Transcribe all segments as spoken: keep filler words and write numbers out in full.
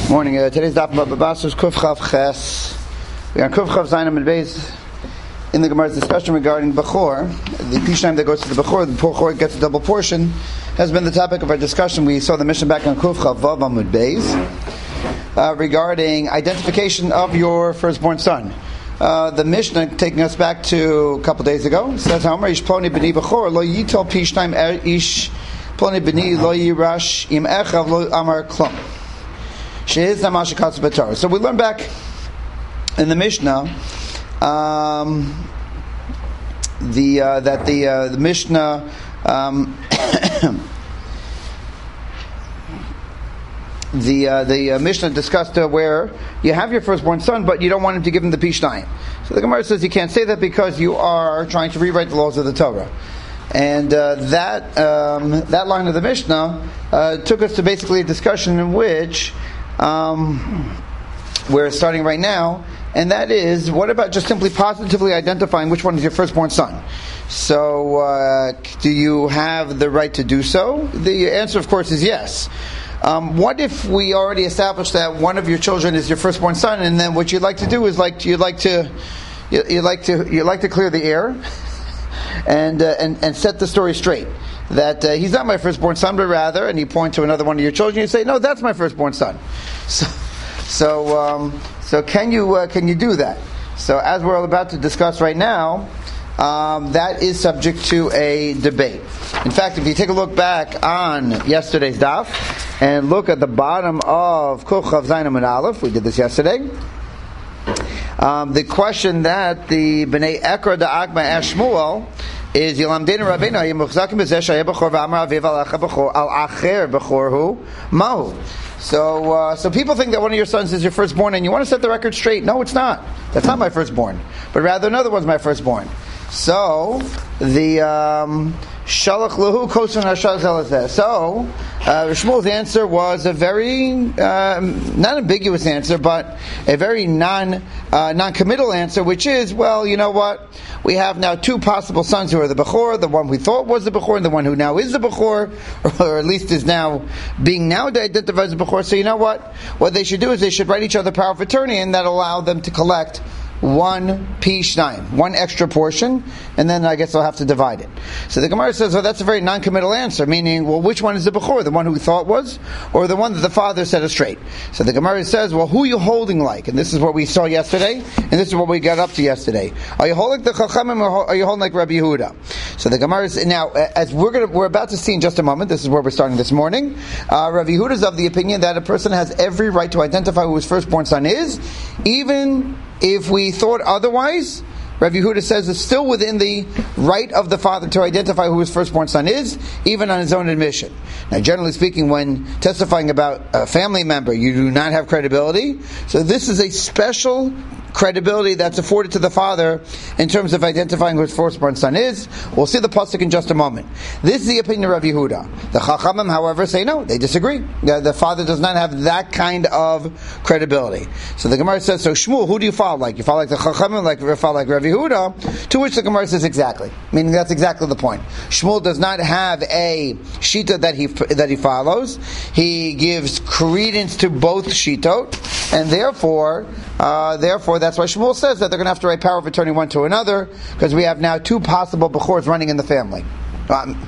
Morning. Uh, today's daf Babas is Kuf Chav Ches. We are on Kuf Chav Zayin Amud Beis in the Gemara's discussion regarding Bechor. The Pishnayim that goes to the Bechor, the Bechor gets a double portion, has been the topic of our discussion. We saw the mission back on Kuf Chav Vav Amud Beis uh, regarding identification of your firstborn son. Uh, the Mishnah, taking us back to a couple days ago, says, "Haomer ish ploni b'ni Bechor lo yitol Pishnayim ish ploni b'ni lo yirash im echav lo amar klum." So we learn back in the Mishnah um, the uh, that the uh, the Mishnah um, the uh, the uh, Mishnah discussed uh, where you have your firstborn son, but you don't want him to give him the Pishnayim. So the Gemara says you can't say that because you are trying to rewrite the laws of the Torah. And uh, that um, that line of the Mishnah uh, took us to basically a discussion in which Um, we're starting right now, and that is, what about just simply positively identifying which one is your firstborn son? So, uh, do you have the right to do so? The answer, of course, is yes. Um, what if we already established that one of your children is your firstborn son, and then what you'd like to do is like you'd like to you, you'd like to you'd like to clear the air and uh, and and set the story straight? That uh, he's not my firstborn son, but rather, and you point to another one of your children, you say, "No, that's my firstborn son." So, so, um, so can you uh, can you do that? So, as we're about to discuss right now, um, that is subject to a debate. In fact, if you take a look back on yesterday's daf and look at the bottom of Kuf Chav Zayin Amud Aleph, we did this yesterday. Um, the question that the Bnei Ekra Da'agma asked Shmuel is Yilamdenu Rabbeinu Yimuchzakim B'zeh Shayeh Bechor V'Amar Aviv Al Acher Bechor Al Acher Bechor Hu Mahu. So, uh, so people think that one of your sons is your firstborn, and you want to set the record straight. No, it's not. That's not my firstborn, but rather another one's my firstborn. So the um, Shalach Lahu Kosun Hashaz Elazeh. So uh, Shmuel's answer was a very uh, not ambiguous answer, but a very non uh, non-committal answer, which is, well, you know what? We have now two possible sons who are the Bechor, the one we thought was the Bechor, and the one who now is the Bechor, or at least is now being now identified as the Bechor. So you know what? What they should do is they should write each other power of attorney, and that allow them to collect one Pishnayim, one extra portion, and then I guess they'll have to divide it. So the Gemara says, well, that's a very non-committal answer, meaning, well, which one is the Bechor? The one who we thought was, or the one that the father set us straight? So the Gemara says, well, who are you holding like? And this is what we saw yesterday, and this is what we got up to yesterday. Are you holding the Chachamim, or are you holding like Rabbi Yehuda? So the Gemara is, now, as we're going to, we're about to see in just a moment, this is where we're starting this morning, uh, Rabbi Yehuda is of the opinion that a person has every right to identify who his firstborn son is, even if we thought otherwise. Rabbi Yehuda says it's still within the right of the father to identify who his firstborn son is, even on his own admission. Now, generally speaking, when testifying about a family member, you do not have credibility. So this is a special credibility that's afforded to the father in terms of identifying who his firstborn son is. We'll see the pasuk in just a moment. This is the opinion of Rabbi Yehuda. The Chachamim, however, say no. They disagree. The, the father does not have that kind of credibility. So the Gemara says, so Shmuel, who do you follow like? You follow like the Chachamim, like you follow like Rabbi Yehuda? To which the Gemara says exactly. Meaning that's exactly the point. Shmuel does not have a shita that he that he follows. He gives credence to both shitot, and therefore, uh, therefore, that's why Shmuel says that they're going to have to write power of attorney one to another, because we have now two possible Bechors running in the family. Um,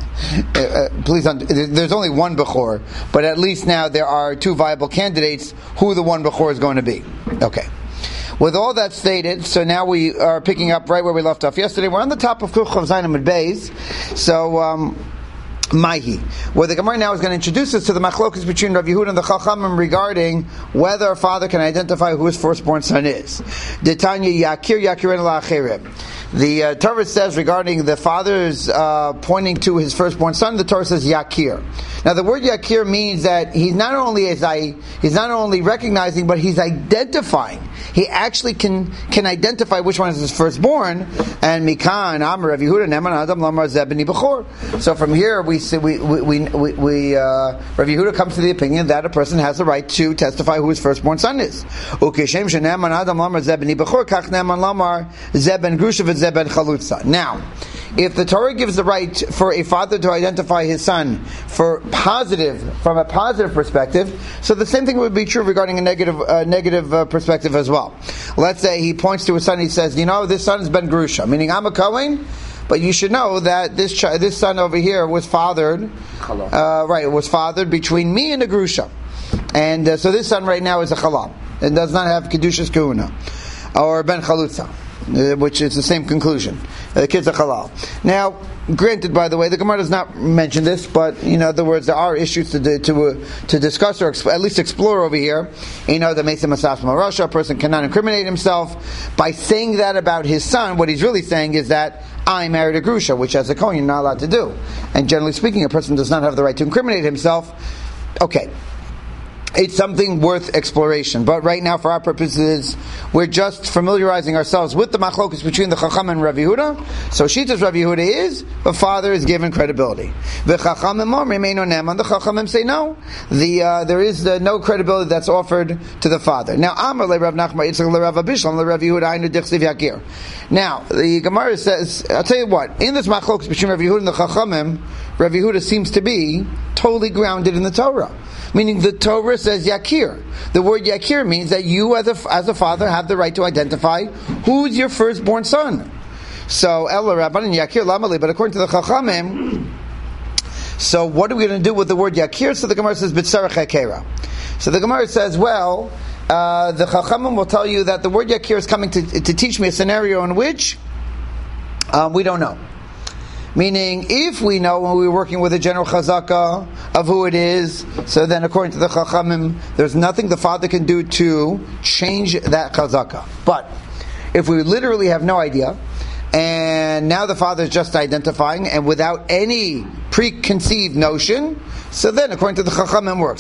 uh, please, there's only one Bechor, but at least now there are two viable candidates who the one Bechor is going to be. Okay. With all that stated, so now we are picking up right where we left off yesterday. We're on the top of Kuf Chav Zayin Amud Beis. So, um, Maihi, where the Gemara now is going to introduce us to the machlokas between Rav Yehuda and the Chachamim regarding whether a father can identify who his firstborn son is. Detanya Yakir Yakirin La'achirim. The uh, Torah says regarding the father's uh, pointing to his firstborn son, the Torah says Yakir. Now the word Yakir means that he's not only as I he's not only recognizing, but he's identifying. He actually can can identify which one is his firstborn. And Mikan Amar Rav Yehuda Neman Adam Lamar Zebni Bechor. So from here we see we we we, we, we uh, Rav Yehuda comes to the opinion that a person has the right to testify who his firstborn son is. Ukeshem sheneman Adam Lamar Zebni Bechor Kach Neman Lamar Zeben Grushav Zeben Chalutza. Now, if the Torah gives the right for a father to identify his son for positive, from a positive perspective, so the same thing would be true regarding a negative, uh, negative uh, perspective as well. Let's say he points to his son, he says, you know, this son is Ben Grusha, meaning I'm a Kohen, but you should know that this ch- this son over here was fathered, uh, right, was fathered between me and a Grusha. And uh, so this son right now is a Chalal, and does not have Kedushas Kahuna, or Ben Chalutza, uh, which is the same conclusion. Uh, the kid's a Chalal. Now, granted, by the way, the Gemara does not mention this, but in other words, there are issues to to uh, to discuss or exp- at least explore over here. You know, that makes him a Sas Marasha. A person cannot incriminate himself by saying that about his son. What he's really saying is that I married a Grusha, which as a Kohen you're not allowed to do. And generally speaking, a person does not have the right to incriminate himself. Okay. It's something worth exploration. But right now, for our purposes, we're just familiarizing ourselves with the machlokus between the Chacham and Rav Yehuda. So Shita's Rav Yehuda is, the father is given credibility. The Chachamim remain on them, and the Chachamim say no. The uh, there is uh, no credibility that's offered to the father. Now, Amar le Rav Nachman Yitzchak le Rav Abishlam le Rav Yehuda Ainu Dichsiv Yakir. Now, the Gemara says, I'll tell you what, in this machlokus between Rav Yehuda and the Chachamim, Rav Yehuda seems to be totally grounded in the Torah. Meaning the Torah says Yakir. The word Yakir means that you as a, as a father have the right to identify who's your firstborn son. So, Ella Rabban and Yakir Lamali, but according to the Chachamim, so what are we going to do with the word Yakir? So the Gemara says B'tzarech Hakera. So the Gemara says, well, uh, the Chachamim will tell you that the word Yakir is coming to, to teach me a scenario in which um, we don't know. Meaning, if we know when we're working with a general chazaka of who it is, so then according to the Chachamim, there's nothing the father can do to change that chazaka. But, if we literally have no idea, and now the father is just identifying, and without any preconceived notion, so then according to the Chachamim works.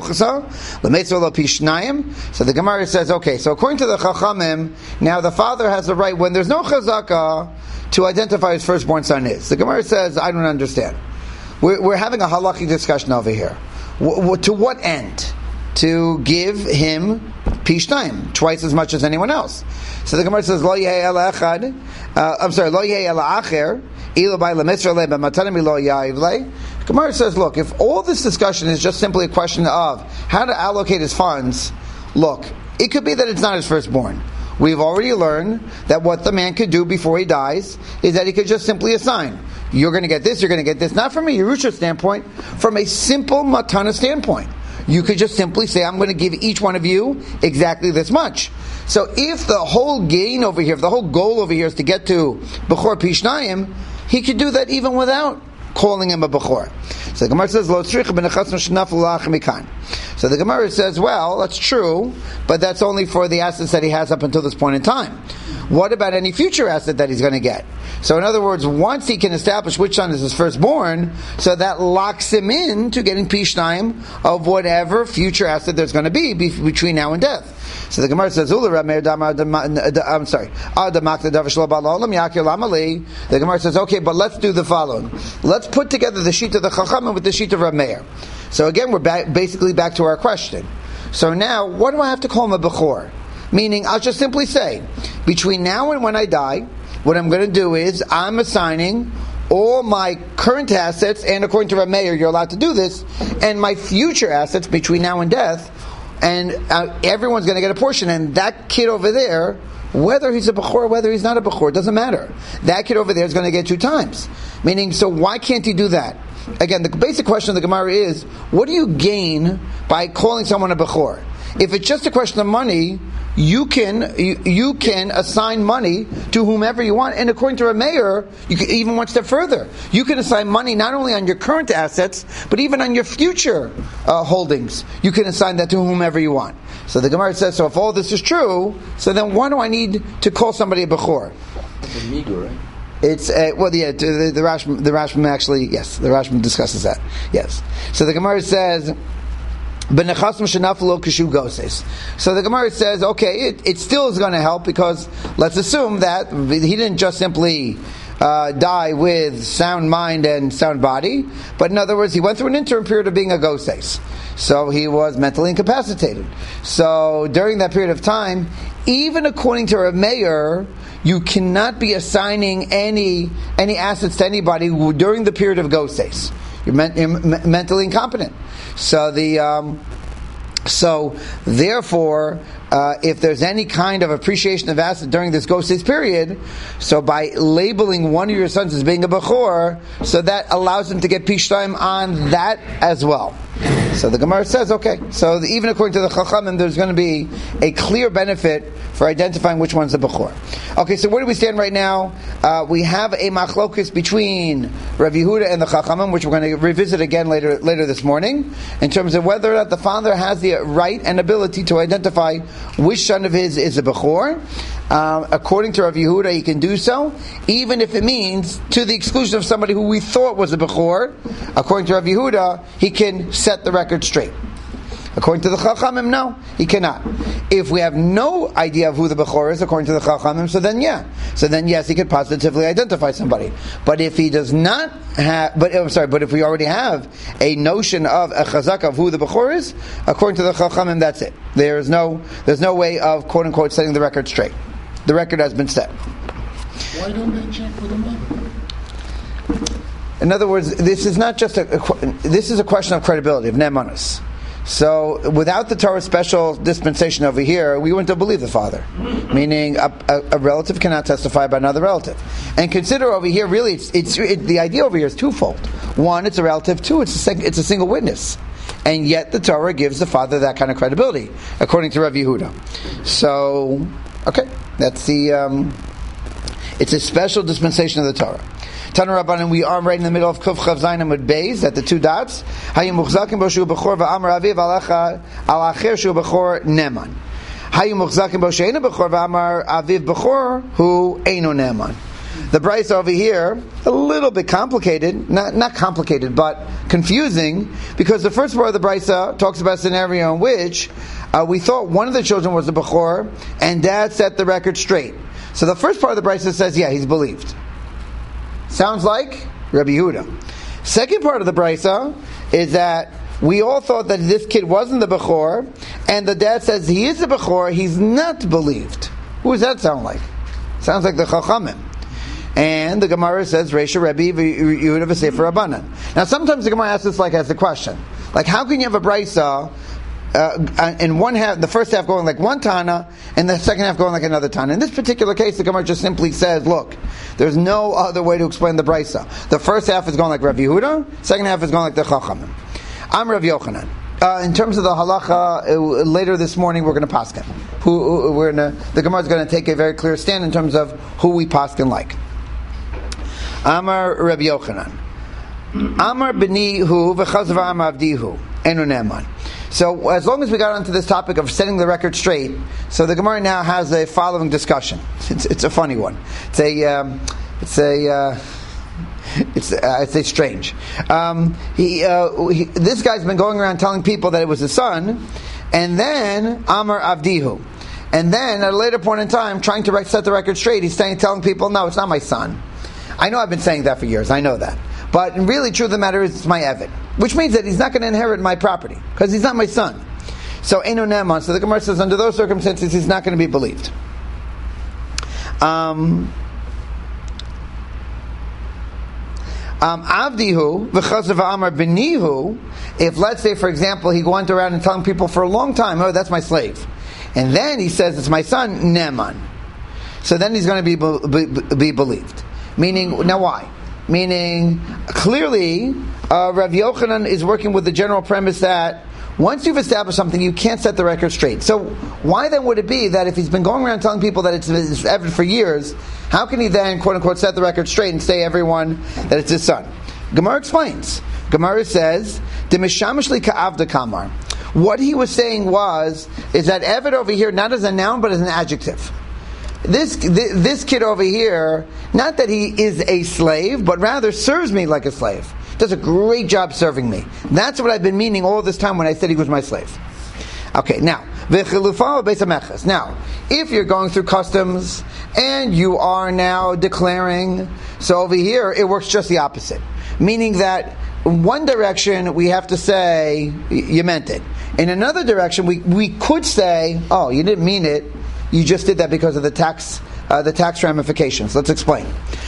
So the Gemara says, okay, so according to the Chachamim, now the father has the right, when there's no chazaka, to identify his firstborn son is. The Gemara says, I don't understand. We're, we're having a halakhic discussion over here. W- w- to what end? To give him pishnayim, twice as much as anyone else. So the Gemara says, Lo yehei ela echad, uh, I'm sorry, Lo yehei ela acher, ilo bai lemitzra le, b'matanim lo yayiv le. Gemara says, look, if all this discussion is just simply a question of how to allocate his funds, look, it could be that it's not his firstborn. We've already learned that what the man could do before he dies is that he could just simply assign. You're going to get this, you're going to get this. Not from a Yerusha standpoint, from a simple Matana standpoint. You could just simply say, I'm going to give each one of you exactly this much. So if the whole gain over here, if the whole goal over here is to get to Bechor Pishnayim, he could do that even without calling him a Bechor. So the Gemara says, Lo tzricha b'nechasnu shnafu lach mikan. So the Gemara says, well, that's true, but that's only for the assets that he has up until this point in time. What about any future asset that he's going to get? So in other words, once he can establish which son is his firstborn, so that locks him in to getting pishnayim of whatever future asset there's going to be between now and death. So the Gemara says, I'm sorry. The Gemara says, okay, but let's do the following. Let's put together the sheet of the Chachamim with the sheet of Rav Meir. So again, we're back, basically back to our question. So now, what do I have to call him a Bechor? Meaning, I'll just simply say, between now and when I die, what I'm going to do is, I'm assigning all my current assets, and according to Rav Meir, you're allowed to do this, and my future assets between now and death, and uh, everyone's going to get a portion, and that kid over there, whether he's a Bechor or whether he's not a Bechor, it doesn't matter. That kid over there is going to get two times. Meaning, so why can't he do that? Again, the basic question of the Gemara is, what do you gain by calling someone a Bechor? If it's just a question of money, you can you, you can assign money to whomever you want, and according to Rav Meir, you can even one step further. You can assign money not only on your current assets, but even on your future uh, holdings. You can assign that to whomever you want. So the Gemara says, so if all this is true, so then why do I need to call somebody a Bechor? It's a meager, right? It's uh, well, yeah. The, the Rashbam, the Rashbam actually, yes, the Rashbam discusses that. Yes. So the Gemara says, So the Gemara says, okay, it, it still is going to help, because let's assume that he didn't just simply uh, die with sound mind and sound body, but in other words, he went through an interim period of being a goses. So he was mentally incapacitated. So during that period of time, even according to Rav Meir, you cannot be assigning any any assets to anybody who, during the period of goses. You're, men, you're m- mentally incompetent. So the um, so therefore, uh, if there's any kind of appreciation of asset during this goses period, so by labeling one of your sons as being a bechor, so that allows him to get pishtayim on that as well. So the Gemara says, okay, so the, even according to the Chachamim, there's going to be a clear benefit for identifying which one's the Bechor. Okay, so where do we stand right now? Uh, we have a machlokes between Rav Yehuda and the Chachamim, which we're going to revisit again later later this morning, in terms of whether or not the father has the right and ability to identify which son of his is a Bechor. Uh, according to Rav Yehuda, he can do so, even if it means to the exclusion of somebody who we thought was a Bechor. According to Rav Yehuda, he can set the record straight. According to the Chachamim, no, he cannot. If we have no idea of who the Bechor is, according to the Chachamim, so then yeah. So then yes, he could positively identify somebody. But if he does not have, but I'm sorry, but if we already have a notion of a chazaka of who the Bechor is, according to the Chachamim, that's it. There is no, there's no way of quote unquote setting the record straight. The record has been set. Why don't they check with the mother? In other words, this is not just a, a this is a question of credibility, of ne'emanus. So, without the Torah's special dispensation over here, we wouldn't have believed the father. Meaning, a, a, a relative cannot testify about another relative. And consider over here, really, it's, it's it, the idea over here is twofold. One, it's a relative. Two, it's a, sing, it's a single witness. And yet, the Torah gives the father that kind of credibility, according to Rav Yehuda. So, okay, that's the. Um, it's a special dispensation of the Torah. Tana Rabbanan, we are right in the middle of Kuf Chav Zayin Amud Beis at the two dots. Hayim muchzakim bo shu bechor va'amar aviv alacha al acher shu bechor neman. Hayim muchzakim bo she'ena bechor va'amar aviv bechor hu eino neman. The Brisa over here, a little bit complicated, not not complicated, but confusing, because the first part of the Brisa talks about a scenario in which uh, we thought one of the children was the bechor, and dad set the record straight. So the first part of the Brisa says, yeah, he's believed. Sounds like Rabbi Yehuda. Second part of the Brisa is that we all thought that this kid wasn't the Bechor, and the dad says he is the Bechor, he's not believed. Who does that sound like? Sounds like the Chachamim. And the Gemara says, Reisha Rebbe Yehuda v'Sefer Rabbanan. Now sometimes the Gemara asks this like as a question. Like, how can you have a Brisa Uh, in one half, the first half going like one Tana, and the second half going like another Tana? In this particular case, the Gemara just simply says, look, there's no other way to explain the Brisa. The first half is going like Rav Yehuda, second half is going like the Chachamim. I'm Rav Yochanan. Uh, in terms of the halacha, uh, later this morning we're going to paskin. Who, who we're gonna, the Gemara is going to take a very clear stand in terms of who we paskin like. Amar Rav Yochanan. Amar b'ni hu v'chazva amar avdihu enu ne'eman. So as long as we got onto this topic of setting the record straight, so the Gemara now has a following discussion. It's, it's a funny one. It's a, um, it's a, uh, it's, uh, it's a strange. Um, he, uh, he, this guy's been going around telling people that it was his son, and then Amar Avdihu, and then at a later point in time, trying to set the record straight, he's saying, telling people, no, it's not my son. I know I've been saying that for years. I know that. But really, truth of the matter is, it's my Eved. Which means that he's not going to inherit my property, because he's not my son. So, Eino Ne'eman. So the Gemara says, under those circumstances, he's not going to be believed. Um, um, Avdihu, v'chazav Amar b'nihu, if, let's say, for example, he went around and telling people for a long time, oh, that's my slave. And then he says, it's my son, Ne'eman. So then he's going to be, be, be believed. Meaning, now why? Meaning, clearly, uh, Rav Yochanan is working with the general premise that once you've established something, you can't set the record straight. So, why then would it be that if he's been going around telling people that it's his Eved for years, how can he then, quote unquote, set the record straight and say everyone that it's his son? Gemara explains. Gemara says, "Demishamishli ka'avda kamar." What he was saying was, is that Eved over here, not as a noun, but as an adjective. This this kid over here, not that he is a slave, but rather serves me like a slave. Does a great job serving me. That's what I've been meaning all this time when I said he was my slave. Okay, now, now, if you're going through customs and you are now declaring, so over here it works just the opposite. Meaning that in one direction we have to say, you meant it. In another direction we, we could say, oh, you didn't mean it. You just did that because of the tax uh, the tax ramifications. Let's explain.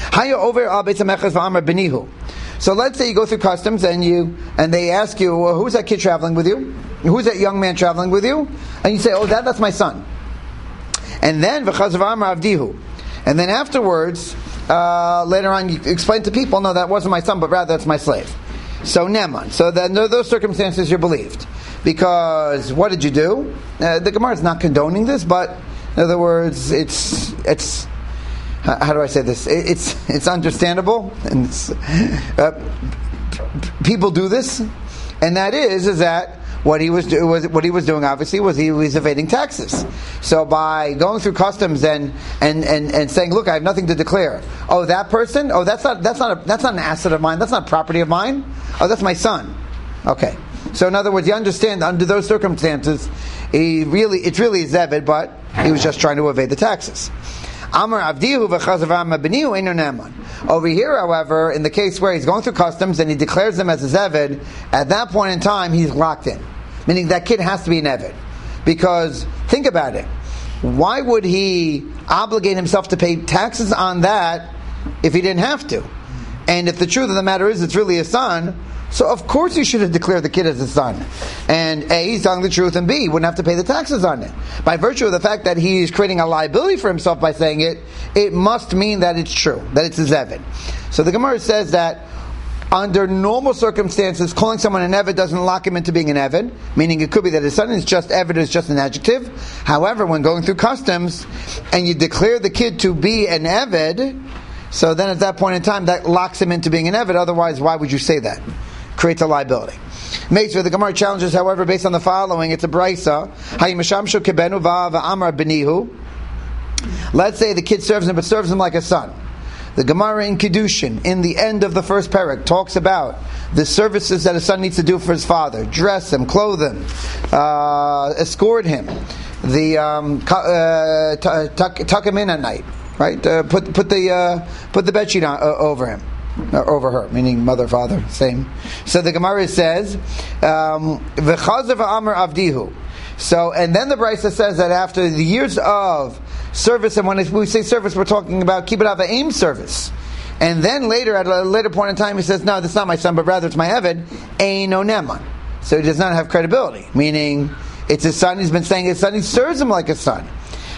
So let's say you go through customs and you and they ask you, well, who's that kid traveling with you? Who's that young man traveling with you? And you say, oh, that, that's my son. And then and then afterwards, uh, later on, you explain to people, no, that wasn't my son, but rather that's my slave. So Neman. So that under those circumstances, you're believed. Because what did you do? Uh, the Gemara is not condoning this, but in other words, it's it's how do I say this? It, it's it's understandable, and it's, uh, people do this, and that is is that what he was, do, was what he was doing obviously was he was evading taxes. So by going through customs and and, and, and saying, look, I have nothing to declare. Oh, that person? Oh, that's not that's not a, that's not an asset of mine. That's not property of mine. Oh, that's my son. Okay. So in other words, you understand under those circumstances, he really it's really a zeved, but he was just trying to evade the taxes. Amar Avdihu v'chazav b'nihu eino neman. Over here, however, in the case where he's going through customs and he declares them as a zeved, at that point in time he's locked in, meaning that kid has to be an eved. Because think about it, why would he obligate himself to pay taxes on that if he didn't have to? And if the truth of the matter is it's really his son, so of course you should have declared the kid as his son. And A, he's telling the truth, and B, he wouldn't have to pay the taxes on it. By virtue of the fact that he's creating a liability for himself by saying it, it must mean that it's true, that it's his eved. So the Gemara says that under normal circumstances, calling someone an eved doesn't lock him into being an eved, meaning it could be that his son is just eved, is just an adjective. However, when going through customs, and you declare the kid to be an eved, so then at that point in time, that locks him into being an eved. Otherwise, why would you say that? Creates a liability. Makes the Gemara challenges, however, based on the following. It's a brisa. Let's say the kid serves him, but serves him like a son. The Gemara in Kiddushin, in the end of the first parak, talks about the services that a son needs to do for his father: dress him, clothe him, uh, escort him, the um, uh, t- tuck, tuck him in at night, right? Uh, put put the uh, put the bedsheet on, uh, over him. Or over her, meaning mother, father, same. So the Gemara says, um, "V'chazav amar avdihu." So, and then the Brisa says that after the years of service, and when we say service, we're talking about kibbut avim service. And then later, at a later point in time, he says, "No, that's not my son, but rather it's my eved." Eino neman. So he does not have credibility, meaning it's his son. He's been saying his son. He serves him like a son.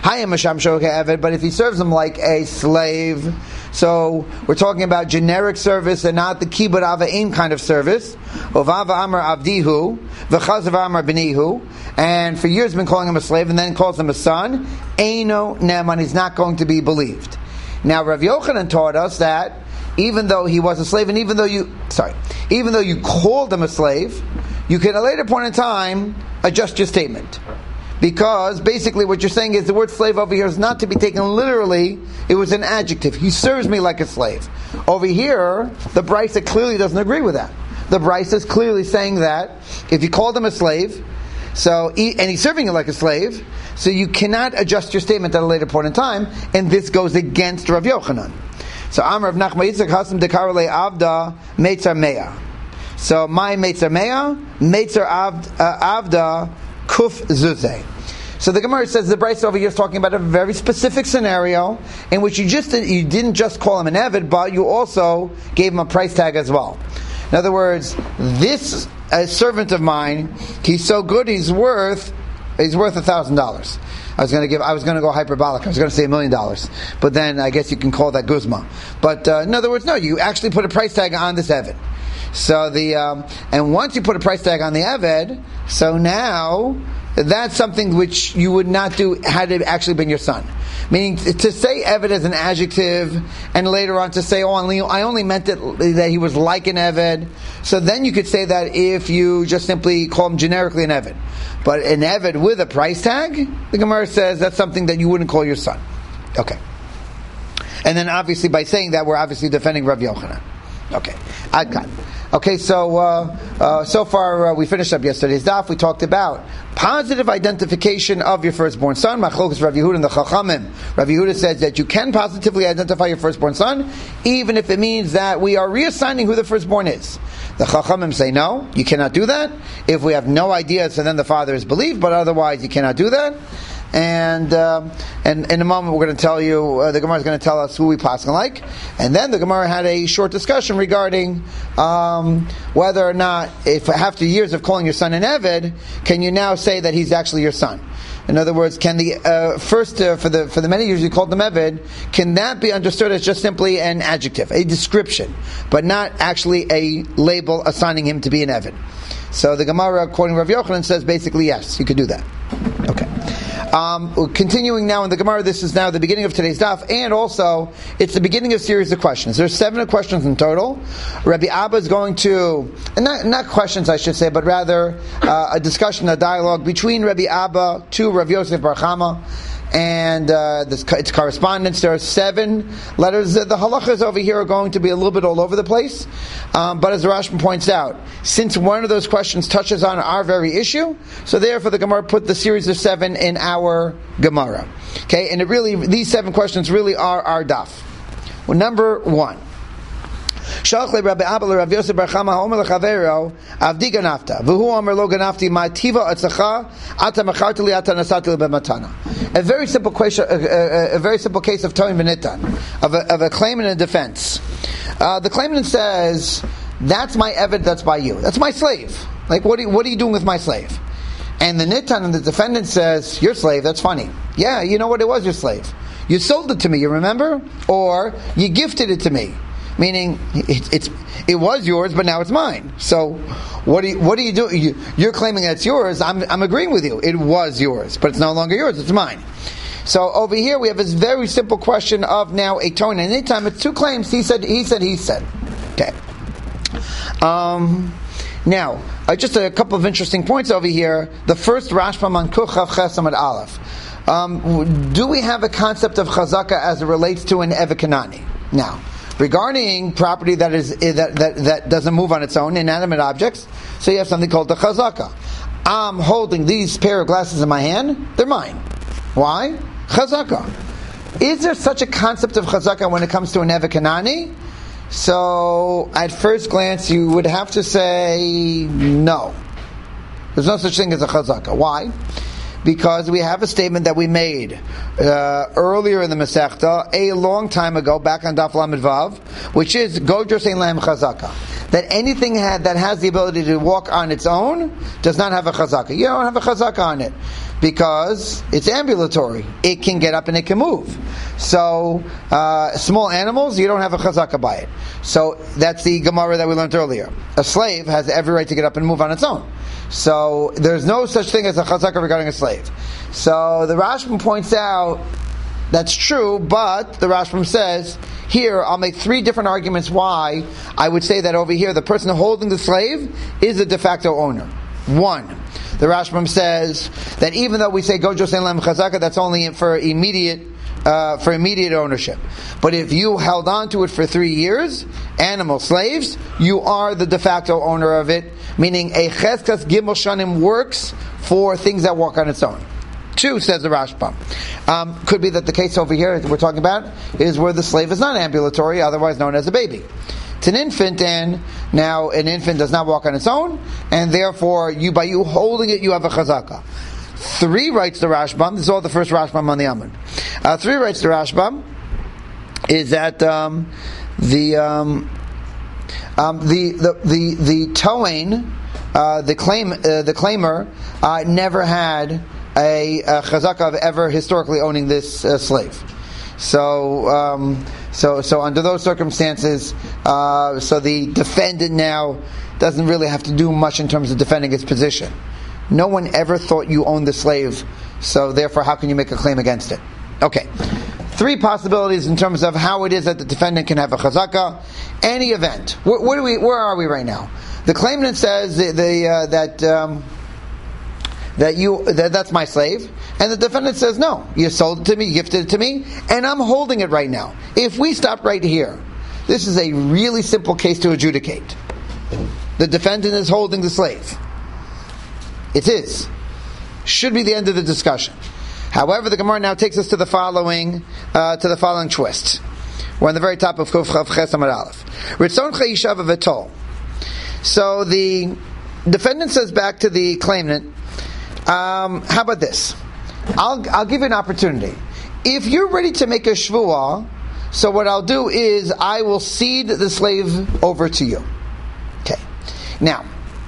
But if he serves him like a slave, so we're talking about generic service and not the kibbut avim kind of service. Ovava amar avdihu, v'chazav amar b'nihu, and for years been calling him a slave, and then calls him a son. Eino neman, he's not going to be believed. Now Rav Yochanan taught us that even though he was a slave, and even though you, sorry, even though you called him a slave, you can at a later point in time adjust your statement. Because basically what you're saying is the word slave over here is not to be taken literally. It was an adjective. He serves me like a slave. Over here, the Brisa clearly doesn't agree with that. The Brisa is clearly saying that if you called him a slave, so he, and he's serving you like a slave, so you cannot adjust your statement at a later point in time, and this goes against Rav Yochanan. So Amar of Nachma Yitzchak Hasim Dekarale Avda Meitzar Meah. So my Meitzar Meah, Meitzar Avda Kuf Zuzeh. So the Gemara says the Brisa over here is talking about a very specific scenario in which you just you didn't just call him an eved, but you also gave him a price tag as well. In other words, this uh, servant of mine, he's so good, he's worth he's worth a thousand dollars. I was going to give. I was going to go hyperbolic. I was going to say a million dollars, but then I guess you can call that guzma. But uh, in other words, no, you actually put a price tag on this eved. So the um, and once you put a price tag on the eved, so now that's something which you would not do had it actually been your son. Meaning to say eved as an adjective, and later on to say, oh, I only meant it that he was like an eved. So then you could say that if you just simply call him generically an eved. But an eved with a price tag, the Gemara says that's something that you wouldn't call your son. Okay. And then obviously by saying that, we're obviously defending Rav Yochanan. Okay. Ad kan. Okay, so uh, uh, so far uh, we finished up yesterday's daf. We talked about positive identification of your firstborn son. Machlokes Rav Yehuda and the Chachamim. Rav Yehuda says that you can positively identify your firstborn son, even if it means that we are reassigning who the firstborn is. The Chachamim say no, you cannot do that. If we have no idea, so then the father is believed, but otherwise you cannot do that. and um, and in a moment we're going to tell you, uh, the Gemara is going to tell us who we paskin like, and then the Gemara had a short discussion regarding um, whether or not, if after years of calling your son an Eved, can you now say that he's actually your son? In other words, can the uh, first uh, for the for the many years you called them Eved, can that be understood as just simply an adjective, a description, but not actually a label assigning him to be an Eved? So the Gemara, quoting Rav Yochanan, says basically yes, you could do that. Okay. Um, continuing now in the Gemara, this is now the beginning of today's daf, and also it's the beginning of a series of questions. There's seven questions in total. Rabbi Abba is going to, and not, not questions I should say, but rather uh, a discussion, a dialogue between Rabbi Abba to Rav Yosef Bar Chama, and uh, this, its correspondence. There are seven letters. The halachas over here are going to be a little bit all over the place, um, but as the Rashba points out, since one of those questions touches on our very issue, so therefore the Gemara put the series of seven in our Gemara. Okay, and it really, these seven questions really are our daf. Well, number one. Shalach Rabbi Abba Rav Yosef Bar Chama Omer LeChavero Avdi Ganafta V'hu Omer Lo Ganafti Ma Tiva Atzacha Ata Macharti Li Ata Nasati Li B'Matana. A very simple question, a, a, a very simple case of Toin V'Nitan, of a, of a claimant and a defense. Uh, the claimant says, "That's my Eved, that's by you. That's my slave. Like, what are you, what are you doing with my slave?" And the Nitan and the defendant says, "Your slave. That's funny. Yeah, you know what? It was your slave. You sold it to me. You remember, or you gifted it to me." Meaning, it, it's it was yours, but now it's mine. So, what do you, what do you do? You, you're claiming that it's yours. I'm I'm agreeing with you. It was yours, but it's no longer yours. It's mine. So over here we have this very simple question of now a tone, and anytime it's two claims. He said, he said, he said. Okay. Um. Now, uh, just a couple of interesting points over here. The first Rashbam on Kuchav Chesam at Aleph. Um, do we have a concept of chazaka as it relates to an Eved Kanani? Now, regarding property that is that, that that doesn't move on its own, inanimate objects, so you have something called the chazaka. I'm holding these pair of glasses in my hand; they're mine. Why? Chazaka. Is there such a concept of chazaka when it comes to an Eved Kanani? So, at first glance, you would have to say no. There's no such thing as a chazaka. Why? Because we have a statement that we made uh, earlier in the Masechta, a long time ago, back on Daf Lamed Vav, which is Godros Ein Lahem Chazaka. That anything had, that has the ability to walk on its own does not have a chazaka. You don't have a chazaka on it because it's ambulatory. It can get up and it can move. So uh, small animals, you don't have a chazaka by it. So that's the Gemara that we learned earlier. A slave has every right to get up and move on its own. So there's no such thing as a chazaka regarding a slave. So the Rashbam points out that's true, but the Rashbam says, here I'll make three different arguments why I would say that over here the person holding the slave is a de facto owner. One, the Rashbam says that even though we say Godros Ein Lahem Chazaka, that's only for immediate uh, for immediate ownership. But if you held on to it for three years, animal slaves, you are the de facto owner of it. Meaning a Cheskas Gimel Shanim works for things that walk on its own. Two, says the Rashbam. Um, could be that the case over here that we're talking about is where the slave is not ambulatory, otherwise known as a baby. It's an infant, and now an infant does not walk on its own, and therefore, you by you holding it, you have a chazaka. Three, writes the Rashbam, this is all the first Rashbam on the Amud. Uh, three, writes the Rashbam, is that um, the, um, um, the the the the Toain, uh, the claim uh, the claimer uh, never had a, a chazaka of ever historically owning this uh, slave. So, um, so, so under those circumstances, uh, so the defendant now doesn't really have to do much in terms of defending its position. No one ever thought you owned the slave, so therefore, how can you make a claim against it? Okay, three possibilities in terms of how it is that the defendant can have a chazaka. Any event, where, where do we? Where are we right now? The claimant says the, the, uh, that. Um, That you that that's my slave, and the defendant says no, you sold it to me, you gifted it to me, and I'm holding it right now. If we stop right here, this is a really simple case to adjudicate. The defendant is holding the slave. It is. Should be the end of the discussion. However, the Gemara now takes us to the following uh, to the following twist. We're on the very top of Kuf Chav Ches Amud Aleph. Ritzon Chayishav V'Tol. So the defendant says back to the claimant, Um, how about this? I'll I'll give you an opportunity. If you're ready to make a shvuah, so what I'll do is I will cede the slave over to you. Okay. Now,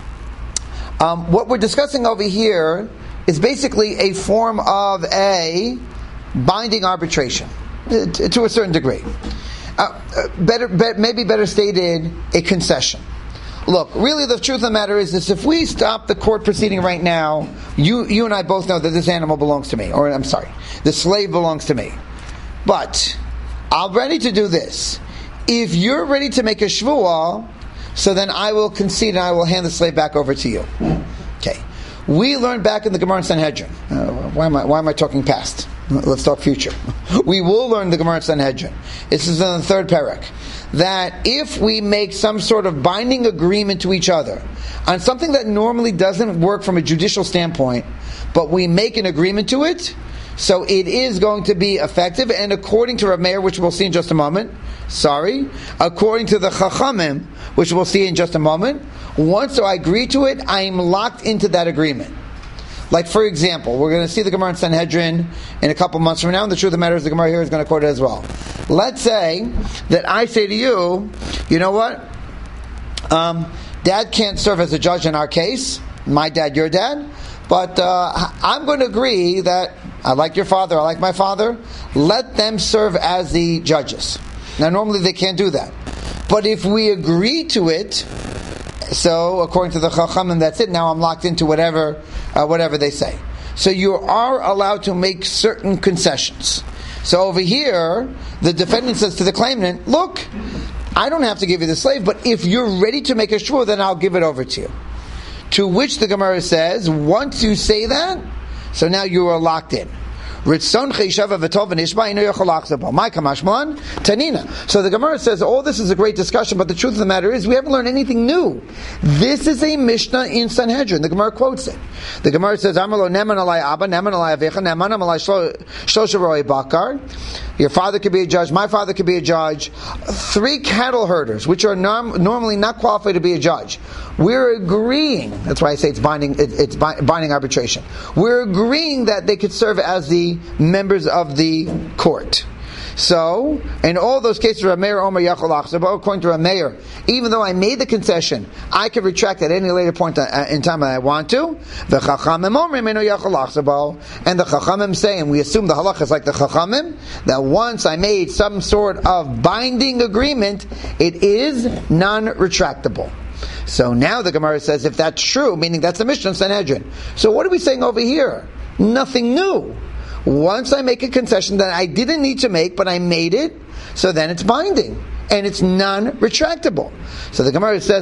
um, what we're discussing over here is basically a form of a binding arbitration, to a certain degree. Uh, better, be, maybe better stated, a concession. Look, really the truth of the matter is this: if we stop the court proceeding right now, you you and I both know that this animal belongs to me, or I'm sorry, the slave belongs to me. But I'm ready to do this. If you're ready to make a shvuah, so then I will concede and I will hand the slave back over to you. Okay. We learned back in the Gemara in Sanhedrin. Uh, why am I why am I talking past? Let's talk future. We will learn the Gemara in Sanhedrin. This is in the third parak. That if we make some sort of binding agreement to each other on something that normally doesn't work from a judicial standpoint, but we make an agreement to it, so it is going to be effective. And according to Rav Meir, which we'll see in just a moment, sorry, according to the Chachamim, which we'll see in just a moment, once I agree to it, I am locked into that agreement. Like, for example, we're going to see the Gemara in Sanhedrin in a couple months from now, and the truth of the matter is the Gemara here is going to quote it as well. Let's say that I say to you, you know what? Um, Dad can't serve as a judge in our case, my dad, your dad, but uh, I'm going to agree that I like your father, I like my father, let them serve as the judges. Now, normally they can't do that. But if we agree to it, so according to the Chachamim, that's it. Now I'm locked into whatever uh, whatever they say. So you are allowed to make certain concessions. So over here, the defendant says to the claimant, look, I don't have to give you the slave, but if you're ready to make a shvuah, then I'll give it over to you. To which the Gemara says, once you say that, so now you are locked in. My kamashmalan tanina. So the Gemara says all this is a great discussion, but the truth of the matter is we haven't learned anything new. This is a Mishnah in Sanhedrin. The Gemara quotes it. The Gemara says, "Amalo neman alai abba, neman alai avecha, neman alai shlosha roi bakar." Your father could be a judge. My father could be a judge. Three cattle herders, which are norm- normally not qualified to be a judge. We're agreeing. That's why I say it's binding. It, it's binding arbitration. We're agreeing that they could serve as the members of the court. So, in all those cases, Rav Meir Omer Yachol Achzabo, according to Rav Meir, even though I made the concession, I can retract at any later point in time that I want to. The Chachamim Omer Meno Yachol Achzabo, and the Chachamim say, and we assume the halach is like the Chachamim, that once I made some sort of binding agreement, it is non-retractable. So now the Gemara says, if that's true, meaning that's the Mishnah in Sanhedrin. So what are we saying over here? Nothing new. Once I make a concession that I didn't need to make, but I made it, so then it's binding. And it's non-retractable. So the Gemara says,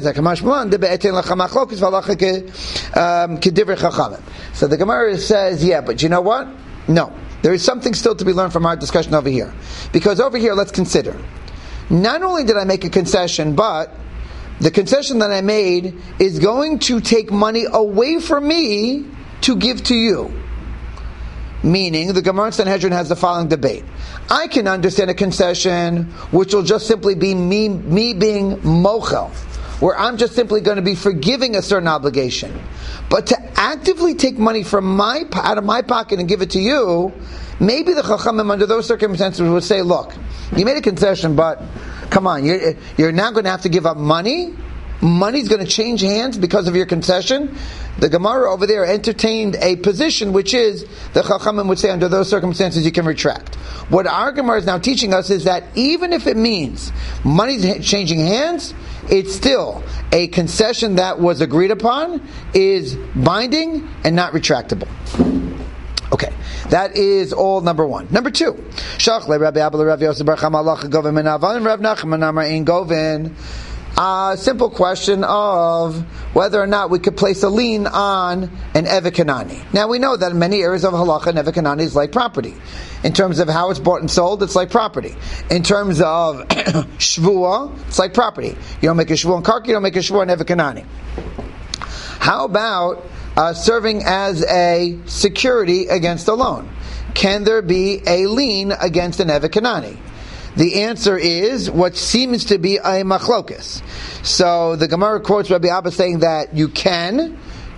so the Gemara says, yeah, but you know what? No. There is something still to be learned from our discussion over here. Because over here, let's consider. Not only did I make a concession, but the concession that I made is going to take money away from me to give to you. Meaning, the Gemara in Sanhedrin has the following debate. I can understand a concession which will just simply be me, me being mochel, where I'm just simply going to be forgiving a certain obligation. But to actively take money from my out of my pocket and give it to you, maybe the Chachamim under those circumstances would say, look, you made a concession, but come on, you're, you're now going to have to give up money. Money's going to change hands because of your concession. The Gemara over there entertained a position which is, the Chachamim would say, under those circumstances you can retract. What our Gemara is now teaching us is that even if it means money's changing hands, it's still a concession that was agreed upon, is binding and not retractable. Okay, that is all number one. Number two, Shachle Rabbi Abba Rav Yosef Bar Chama Halacha Govin Menavan Rav Nachman Amar Ein Govin. A simple question of whether or not we could place a lien on an Eved Kanani. Now we know that in many areas of halacha, an Eved Kanani is like property. In terms of how it's bought and sold, it's like property. In terms of shvuah, it's like property. You don't make a shvuah on karka, you don't make a shvuah on Eved Kanani. How about uh, serving as a security against a loan? Can there be a lien against an Eved Kanani? The answer is what seems to be a machlokas. So the Gemara quotes Rabbi Abba saying that you can,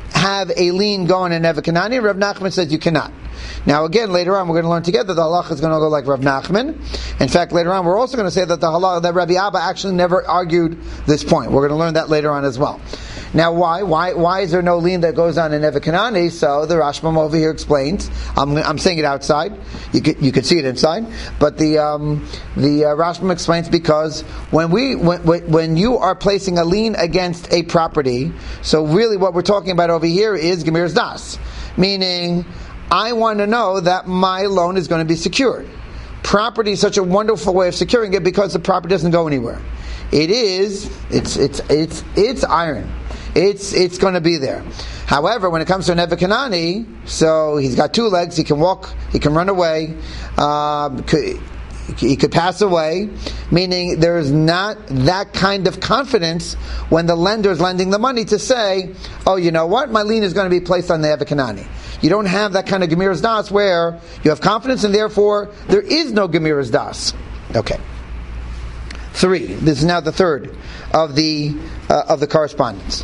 have a lien going in Eved Kanani? Rav Nachman says you cannot. Now again, later on, we're going to learn together the halacha is going to go like Rav Nachman. In fact, later on, we're also going to say that the halacha, that Rabbi Abba actually never argued this point. We're going to learn that later on as well. Now, why? Why Why is there no lien that goes on in Eved Kanani? So the Rashbam over here explains. I'm, I'm saying it outside. You could you could see it inside, but the um, the uh, Rashbam explains because when we when when you are placing a lien against a property, so really what we're talking about over here is Gemir's Das, meaning I want to know that my loan is going to be secured. Property is such a wonderful way of securing it because the property doesn't go anywhere. It is it's it's it's it's iron. It's it's going to be there. However, when it comes to an Eved Kanani, so he's got two legs, he can walk, he can run away, uh, could, he could pass away, meaning there is not that kind of confidence when the lender is lending the money to say, oh, you know what, my lien is going to be placed on the Eved Kanani. You don't have that kind of Gemir's Das where you have confidence and therefore there is no Gemir's Das. Okay. Three. This is now the third of the uh, of the correspondence.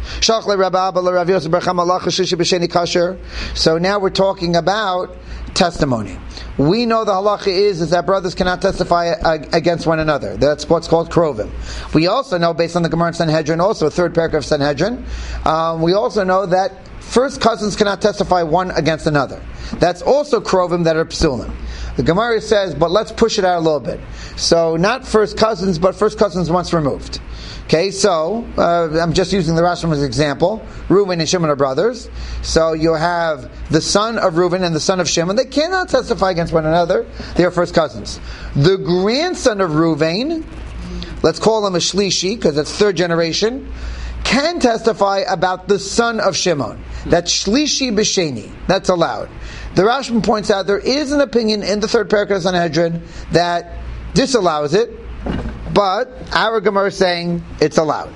So now we're talking about testimony. We know the halacha is, is that brothers cannot testify against one another. That's what's called krovim. We also know, based on the Gemara in Sanhedrin, also third paragraph of Sanhedrin, um, we also know that first cousins cannot testify one against another. That's also krovim that are psulim. The Gemara says, but let's push it out a little bit. So not first cousins, but first cousins once removed. Okay, so uh, I'm just using the Rashbam as an example. Reuven and Shimon are brothers. So you have the son of Reuven and the son of Shimon. They cannot testify against one another. They are first cousins. The grandson of Reuven, let's call him a Shlishi, because it's third generation, can testify about the son of Shimon. That's Shlishi B'Sheni. That's allowed. The Rashbam points out there is an opinion in the third paragraph of Sanhedrin that disallows it, but our Gemara is saying it's allowed.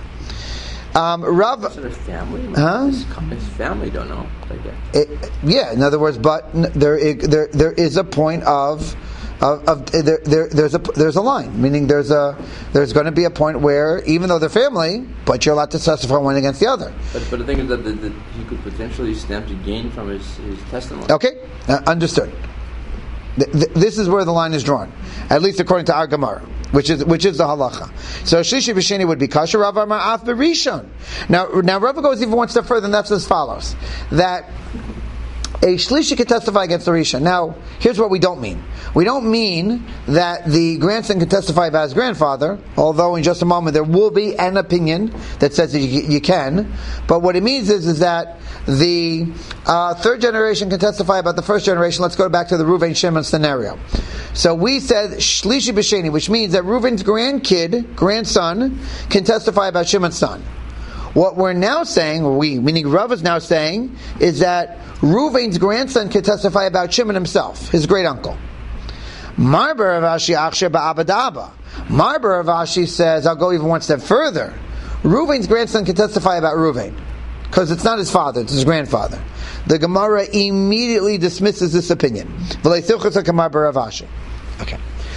Um, Rav, is it a family? Huh? His, his family don't know. Like it, yeah, in other words, but there there there is a point of. Of, of there, there, there's a there's a line, meaning there's a there's going to be a point where even though they're family, but you're allowed to testify one against the other. But, but the thing is that, that, that he could potentially stand to gain from his, his testimony. Okay, uh, understood. Th- th- this is where the line is drawn, at least according to our Gemara, which is which is the halacha. So Shlishi B'Sheni would be kasher. Rav Amar Af B'Rishon. Now, now Rav goes even one step further, and that's as follows: that a Shlishi can testify against the Rishon. Now, here's what we don't mean. We don't mean that the grandson can testify about his grandfather, although in just a moment there will be an opinion that says that you, you can. But what it means is, is that the uh, third generation can testify about the first generation. Let's go back to the Reuven Shimon scenario. So we said Shlishi B'Sheni, which means that Reuven's grandkid, grandson, can testify about Shimon's son. What we're now saying, or we, meaning Rav is now saying, is that Reuven's grandson can testify about Shimon himself, his great uncle. Marber Ravashi Aksha Ba'abadaba. Marber Ravashi says, I'll go even one step further. Reuven's grandson can testify about Reuven, because it's not his father, it's his grandfather. The Gemara immediately dismisses this opinion. Okay.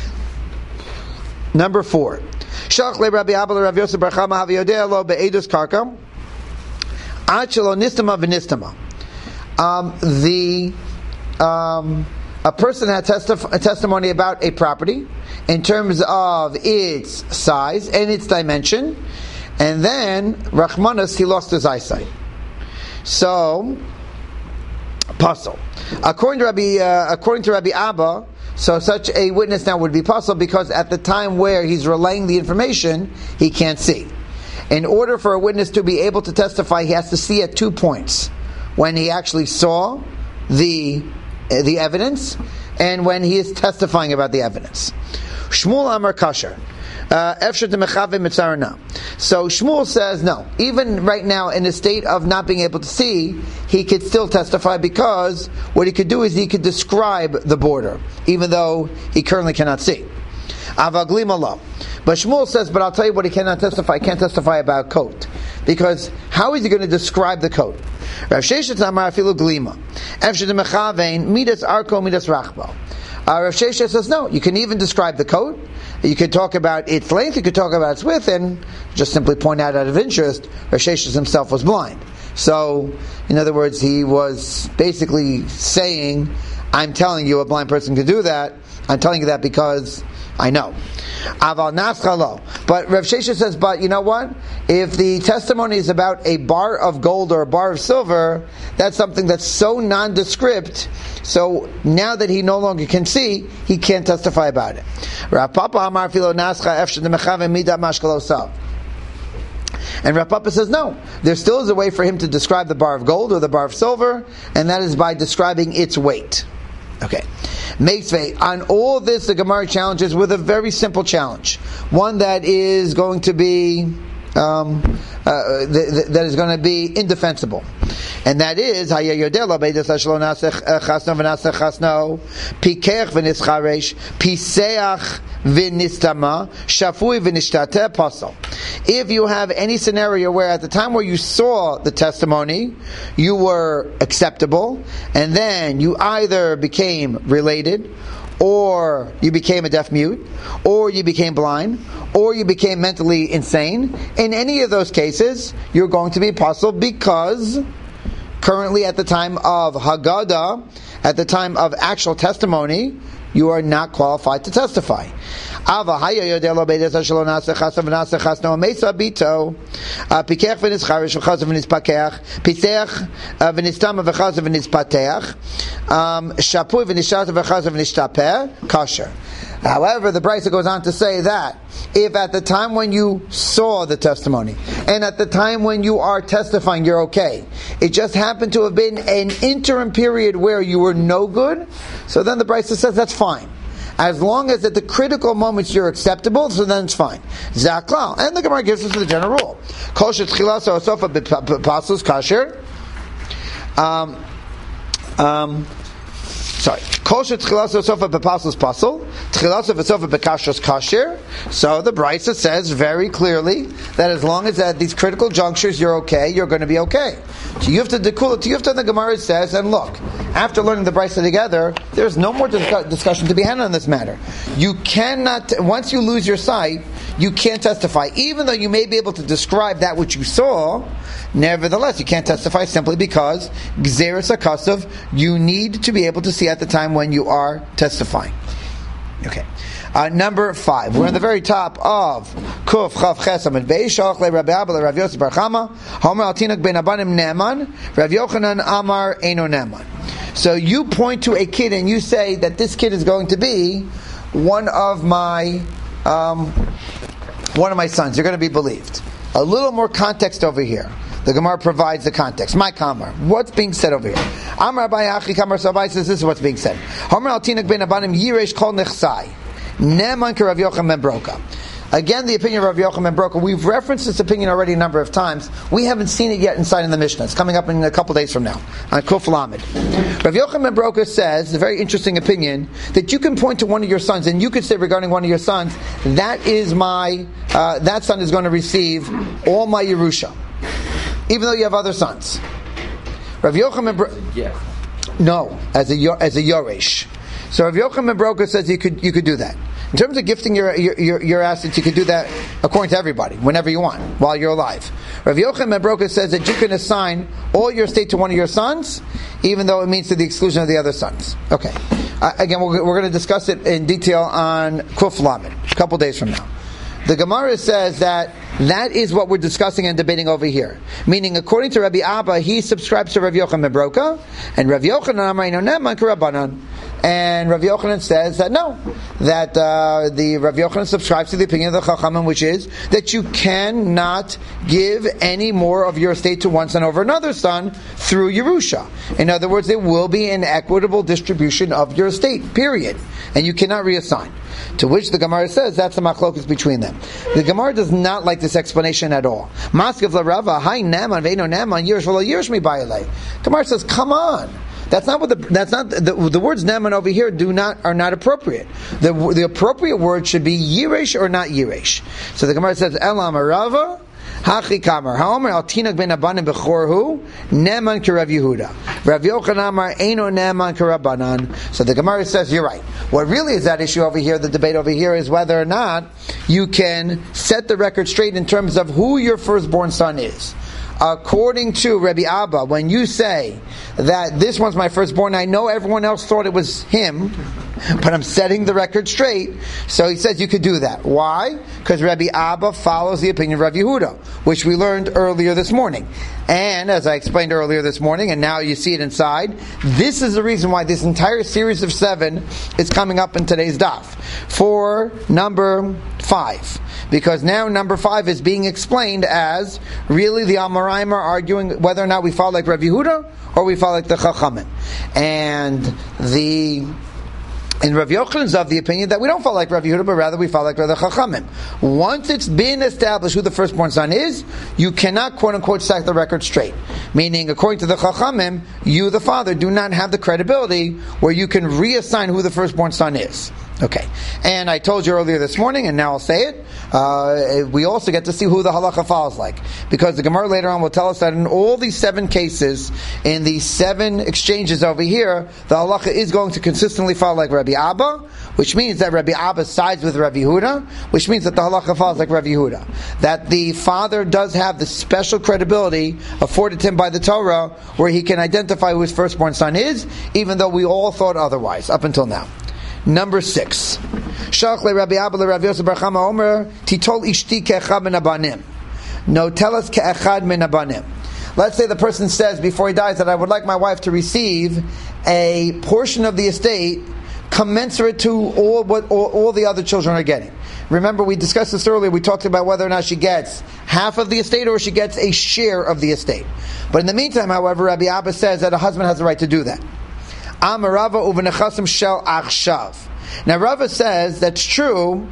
Number four. Um, the um, a person had testif- a testimony about a property in terms of its size and its dimension, and then Rachmanas, he lost his eyesight. So, puzzle. According to Rabbi, uh, according to Rabbi Abba, so such a witness now would be puzzled because at the time where he's relaying the information, he can't see. In order for a witness to be able to testify, he has to see at two points: when he actually saw the uh, the evidence, and when he is testifying about the evidence. Shmuel Amar Kasher. Uh, so Shmuel says no. Even right now, in a state of not being able to see, he could still testify because what he could do is he could describe the border, even though he currently cannot see. Avaglim Allah. But Shmuel says, but I'll tell you what he cannot testify. He can't testify about coat, because how is he going to describe the coat? Rav Sheshet Amar Afilu Glima. Efshet Mechavein Midas Arko Midas Rachbo. Uh, Rav Sheshet says no. You can even describe the coat. You could talk about its length. You could talk about its width, and just simply point out out of interest, Rav Sheshet himself was blind. So, in other words, he was basically saying, I'm telling you a blind person could do that. I'm telling you that because I know. Aval naschalo. But Rav Shesha says, but you know what? If the testimony is about a bar of gold or a bar of silver, that's something that's so nondescript, so now that he no longer can see, he can't testify about it. Rav Papa Amar Filo Nascha Efshe Demechave Midat Mashkalosav. And Rav Papa says, no, there still is a way for him to describe the bar of gold or the bar of silver, and that is by describing its weight. Okay. Meisvei, on all this, the Gemara challenges with a very simple challenge. One that is going to be um, uh, th- th- that is going to be indefensible. And that is Haya Yodela Beidas Ashlo Nasech Chasno V'Nasech Chasno Pikech V'Nischaresh Piseach V'Nistama Shafui V'Nishtateh Pasal. If you have any scenario where at the time where you saw the testimony, you were acceptable, and then you either became related, or you became a deaf mute, or you became blind, or you became mentally insane, in any of those cases, you're going to be possible because currently at the time of Haggadah, at the time of actual testimony, you are not qualified to testify. Ava haya yodelo beidas shelo nasech chasav nasech chasno meisa bito pikech v'nischarish v'chasav v'nispakeach pitech v'nistama v'chasav v'nispateach shapui v'nishat v'chasav v'nishtapeh kosher. However, the Brisa goes on to say that if at the time when you saw the testimony and at the time when you are testifying you're okay, it just happened to have been an interim period where you were no good, so then the Brisa says that's fine. As long as at the critical moments you're acceptable, so then it's fine. Zaklal. And the Gemara gives us the general rule. Kol shetchilas osofa b'pasus kasher. Um, um, sorry. Kol shetchilas osofa b'pasus pasul. Tchilas osofa b'kashros kasher. So the Brisa says very clearly that as long as at these critical junctures you're okay, you're going to be okay. Tiyufta dekula, Tiyufta the Gemara says, and look, after learning the Brisa together, there's no more dis- discussion to be had on this matter. You cannot, once you lose your sight, you can't testify. Even though you may be able to describe that which you saw, nevertheless, you can't testify simply because Gzeres HaKasav, you need to be able to see at the time when you are testifying. Okay. Uh, number five. We're on the very top of Kuf Chav Chesam and Beis Shalach le Rabbi Abba le Rav Yosef Bar Chama Homer Al Tinuk ben Abanim Ne'eman Rav Yochanan Amar Eino Ne'eman. So you point to a kid and you say that this kid is going to be one of my um, one of my sons. You're going to be believed. A little more context over here. The Gemara provides the context. My kamar. What's being said over here? Amar Abai Achi Kamar Sabai says this is what's being said. Homer Al Tinuk ben Abanim Yiresh Kol Nechsai. Ne'eman Rav Yochanan ben Broka. Again, the opinion of Rav Yochanan ben Broka. We've referenced this opinion already a number of times. We haven't seen it yet inside in the Mishnah. It's coming up in a couple days from now on Kuf Lamed. Rav Yochanan ben Broka says, a very interesting opinion, that you can point to one of your sons and you could say regarding one of your sons, that is my, uh, that son is going to receive all my Yerusha, even though you have other sons. Rav Yochanan ben Broka, yes. no, as a as a Yoresh. So Rav Yochanan ben Broka says you could you could do that. In terms of gifting your, your your your assets, you could do that according to everybody, whenever you want, while you're alive. Rav Yochanan ben Broka says that you can assign all your estate to one of your sons, even though it means to the exclusion of the other sons. Okay. Uh, again, we're, we're going to discuss it in detail on Kuf Lamed, a couple days from now. The Gemara says that that is what we're discussing and debating over here. Meaning, according to Rabbi Abba, he subscribes to Rav Yochanan ben Broka, and Rav Yochanan Amar Eino Ne'eman K'Rabbanan. And Rav Yochanan says that no, that uh, the Rav Yochanan subscribes to the opinion of the Chachamim, which is that you cannot give any more of your estate to one son over another son through Yerusha. In other words, there will be an equitable distribution of your estate, period. And you cannot reassign. To which the Gemara says that's the machlokus between them. The Gemara does not like this explanation at all. Maskav l'Rava, Hai Ne'eman ve'eino Ne'eman Yirish v'lo Yirish mi ba'ilei. Gemara says, come on. That's not what the that's not the, the words Ne'eman over here do not are not appropriate. The the appropriate word should be Yiresh or not Yiresh. So the Gemara says Elam Rava Hachi Kamar Haomer Al Tinuk ben Abanim Bechorhu Ne'eman K'Rav Yehuda Rav Yochanan Amar Eino Ne'eman K'Rabbanan. So the Gemara says you're right. What really is that issue over here? The debate over here is whether or not you can set the record straight in terms of who your firstborn son is. according to Rabbi Abba, when you say that this one's my firstborn, I know everyone else thought it was him, but I'm setting the record straight. So he says you could do that. Why? Because Rabbi Abba follows the opinion of Rabbi Yehuda, which we learned earlier this morning. And as I explained earlier this morning, and now you see it inside, this is the reason why this entire series of seven is coming up in today's daf. For number five. Because now number five is being explained as really the Amoraim are arguing whether or not we follow like Rabbi Yehuda or we follow like the Chachamim. And the And Rav Yochanan is of the opinion that we don't follow like Rav Yehuda, but rather we follow like Rav Chachamim. Once it's been established who the firstborn son is, you cannot quote unquote stack the record straight. Meaning, according to the Chachamim, you, the father, do not have the credibility where you can reassign who the firstborn son is. Okay, and I told you earlier this morning, and now I'll say it, uh, we also get to see who the halacha follows like. Because the Gemara later on will tell us that in all these seven cases, in these seven exchanges over here, the halacha is going to consistently follow like Rabbi Abba, which means that Rabbi Abba sides with Rabbi Yehuda, which means that the halacha follows like Rabbi Yehuda. That the father does have the special credibility afforded to him by the Torah, where he can identify who his firstborn son is, even though we all thought otherwise, up until now. Number six. Shalach le Rabbi Abba le Rav Yosef bar Chama Omer titol ishti ke'echad min abanim. No, tell us ke'echad min abanim. Let's say the person says before he dies that I would like my wife to receive a portion of the estate commensurate to all what all, all the other children are getting. Remember, we discussed this earlier. We talked about whether or not she gets half of the estate or she gets a share of the estate. But in the meantime, however, Rabbi Abba says that a husband has the right to do that. Amar Rava uvenechasim shel achshav. Now Rava says that's true,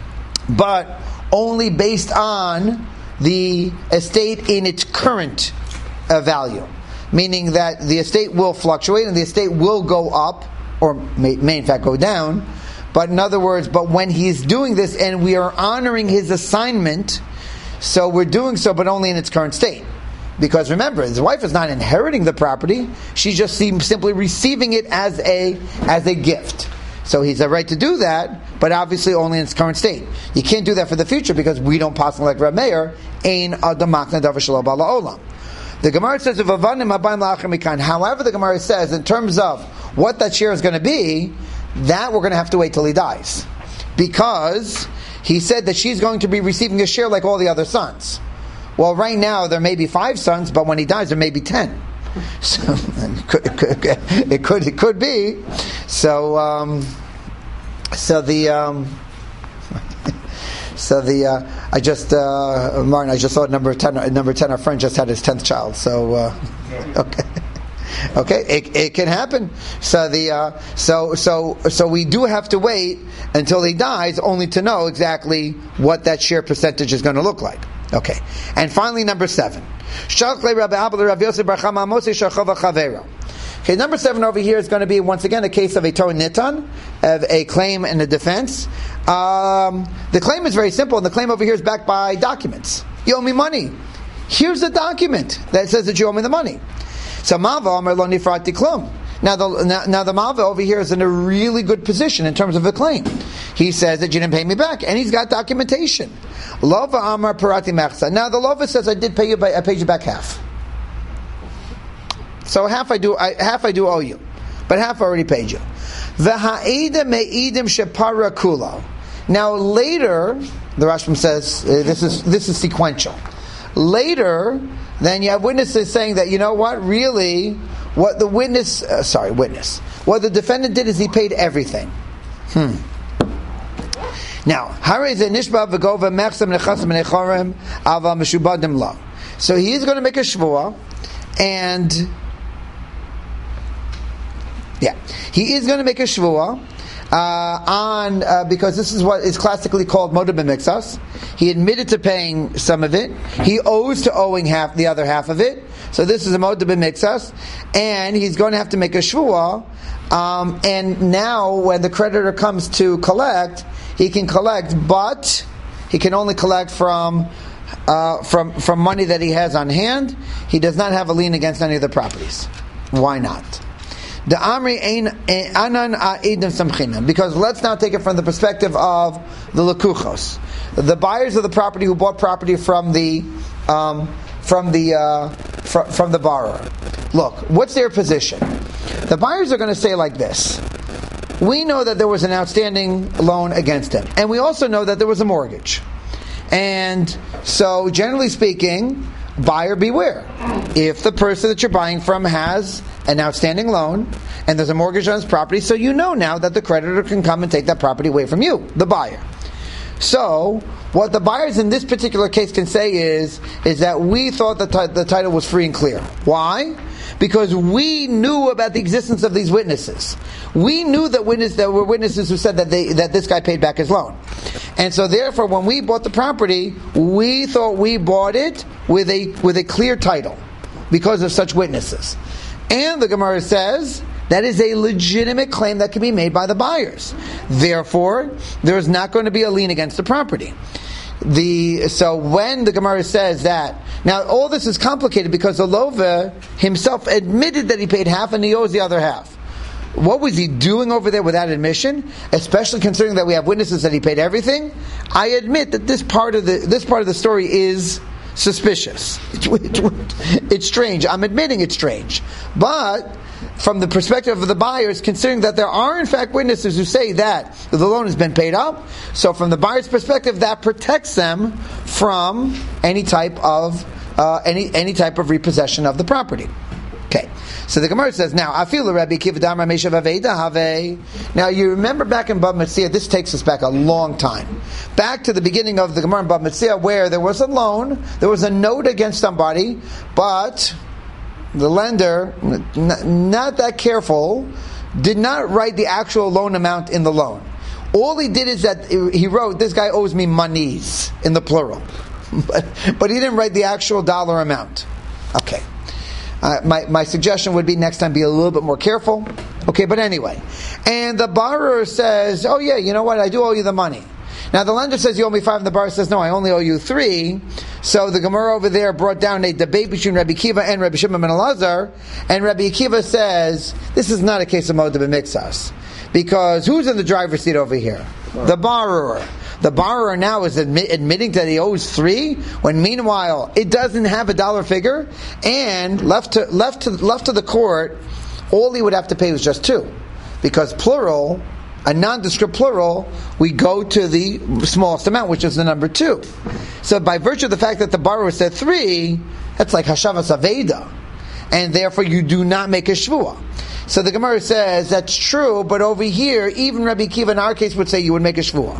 but only based on the estate in its current uh, value. Meaning that the estate will fluctuate and the estate will go up, or may, may in fact go down. But in other words, but when he's doing this and we are honoring his assignment, so we're doing so but only in its current state. Because remember, his wife is not inheriting the property; she's just simply receiving it as a as a gift. So he's a right to do that, but obviously only in its current state. You can't do that for the future because we don't pass like Reb Meir. Ein adam makna davar shelo ba'la olam. The Gemara says, however, the Gemara says in terms of what that share is going to be, that we're going to have to wait till he dies, because he said that she's going to be receiving a share like all the other sons. Well, right now there may be five sons, but when he dies there may be ten. So it could, it could, it could, it could be. So, um, so the, um, so the, uh, I just, uh, Martin, I just saw number ten. Number ten, our friend just had his tenth child. So, uh, okay. Okay, it, it can happen. So the uh, so so so we do have to wait until he dies, only to know exactly what that share percentage is going to look like. Okay, and finally, number seven. Okay, number seven over here is going to be once again a case of a Torah nitan, of a claim and a defense. Um, the claim is very simple, and the claim over here is backed by documents. You owe me money. Here's the document that says that you owe me the money. So Malva Amar Lo Nifrati Klum. Now the now, now the Malva over here is in a really good position in terms of the claim. He says that you didn't pay me back, and he's got documentation. Lova Amar Parati Mechsa. Now the Lova says I did pay you, by, I paid you back half. So half I do, I, half I do owe you, but half I already paid you. V'ha'eda me'idim shepara kulo. Now later, the Rashbam says uh, this is this is sequential. Later, then you have witnesses saying that, you know what, really, what the witness, uh, sorry, witness, what the defendant did is he paid everything. Hmm. Now, so he is going to make a shvuah, and yeah, he is going to make a shvuah uh, on uh, because this is what is classically called moda b'mixas. He admitted to paying some of it. He owes to owing half the other half of it. So this is a moda b'mixas, and he's going to have to make a shvuah. Um, and now, when the creditor comes to collect, he can collect, but he can only collect from uh, from from money that he has on hand. He does not have a lien against any of the properties. Why not? The Amri ein anan a'idim samchinan. Because let's now take it from the perspective of the lekuchos, the buyers of the property who bought property from the um, from the uh, fr- from the borrower. Look, what's their position? The buyers are going to say like this: we know that there was an outstanding loan against him, and we also know that there was a mortgage. And so, generally speaking, buyer beware. If the person that you're buying from has an outstanding loan and there's a mortgage on his property, so you know now that the creditor can come and take that property away from you, the buyer. So, what the buyers in this particular case can say is, is that we thought the, t- the title was free and clear. Why? Because we knew about the existence of these witnesses. We knew that witness there were witnesses who said that they that this guy paid back his loan. And so therefore when we bought the property, we thought we bought it with a with a clear title because of such witnesses. And the Gemara says that is a legitimate claim that can be made by the buyers. Therefore, there is not going to be a lien against the property. The so when the Gemara says that, now all this is complicated because the Lova himself admitted that he paid half and he owes the other half. What was he doing over there without admission? Especially considering that we have witnesses that he paid everything. I admit that this part of the this part of the story is suspicious. It's strange. I'm admitting it's strange, but from the perspective of the buyers, considering that there are in fact witnesses who say that the loan has been paid up, so from the buyer's perspective, that protects them from any type of uh, any any type of repossession of the property. Okay, so the Gemara says now, I feel the Rabbi Akiva Damar Meshav Aveda Have. Now you remember back in Bava Metzia, this takes us back a long time, back to the beginning of the Gemara in Bava Metzia, where there was a loan, there was a note against somebody, but the lender, n- not that careful, did not write the actual loan amount in the loan. All he did is that he wrote, this guy owes me monies, in the plural. but, but he didn't write the actual dollar amount. Okay. Uh, my, my suggestion would be next time be a little bit more careful. Okay, but anyway. And the borrower says, oh yeah, you know what, I do owe you the money. Now the lender says you owe me five, and the borrower says no, I only owe you three. So the Gemara over there brought down a debate between Rabbi Akiva and Rabbi Shimon ben Elazar, and Rabbi Akiva says this is not a case of Moda b'Mixas, because who's in the driver's seat over here? The borrower. The borrower now is admit, admitting that he owes three, when meanwhile it doesn't have a dollar figure, and left to left to left to the court, all he would have to pay was just two, because plural. A nondescript plural, we go to the smallest amount, which is the number two. So by virtue of the fact that the borrower said three, that's like Hashavas Aveda. And therefore you do not make a shvuah. So the Gemara says, that's true, but over here, even Rabbi Akiva in our case would say you would make a shvuah.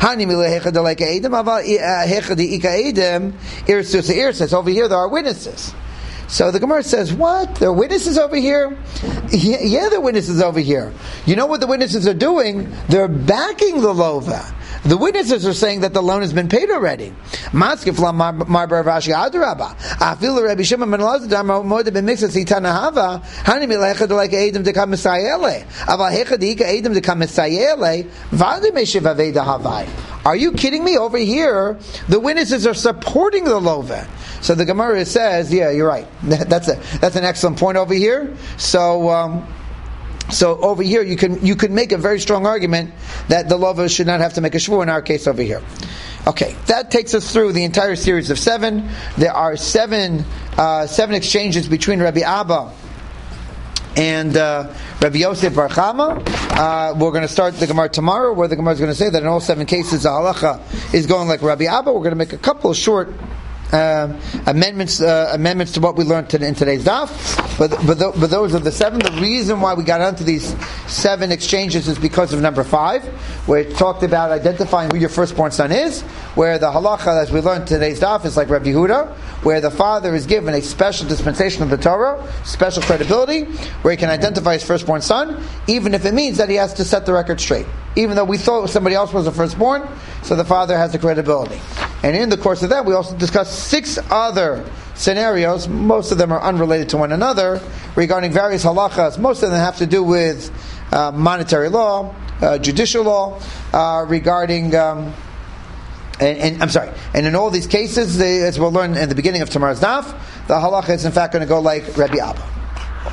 Over here there are witnesses. So the Gemara says, what? There are witnesses over here? Yeah, yeah, there are witnesses over here. You know what the witnesses are doing? They're backing the lova. The witnesses are saying that the loan has been paid already. Maskif la marbar Rashi adraba. Afil Rabbi Shimon ben Elazar damar moed ben mixas itana hava. Hani milechad like edem de kamisayele. Aval hechad ika edem de kamisayele. Vade meshiv aveda havai. Are you kidding me? Over here, the witnesses are supporting the lova. So the Gemara says, yeah, you're right. That's a that's an excellent point over here. So. Um, So over here, you can you can make a very strong argument that the lova should not have to make a shvuah in our case over here. Okay, that takes us through the entire series of seven. There are seven uh, seven exchanges between Rabbi Abba and uh, Rabbi Yosef Bar Chama. Uh, we're going to start the Gemara tomorrow, where the Gemara is going to say that in all seven cases, the halacha is going like Rabbi Abba. We're going to make a couple of short Uh, amendments uh, amendments to what we learned to, in today's daf, but but, th- but those are the seven. The reason why we got onto these seven exchanges is because of number five, where it talked about identifying who your firstborn son is, where the halacha, as we learned in today's daf, is like Rabbi Yehuda, where the father is given a special dispensation of the Torah, special credibility, where he can identify his firstborn son, even if it means that he has to set the record straight. Even though we thought somebody else was the firstborn, so the father has the credibility. And in the course of that, we also discussed six other scenarios, most of them are unrelated to one another, regarding various halachas. Most of them have to do with uh, monetary law, uh, judicial law, uh, regarding, um, and, and I'm sorry, and in all these cases, they, as we'll learn in the beginning of tomorrow's daf, the halacha is in fact going to go like Rabbi Abba.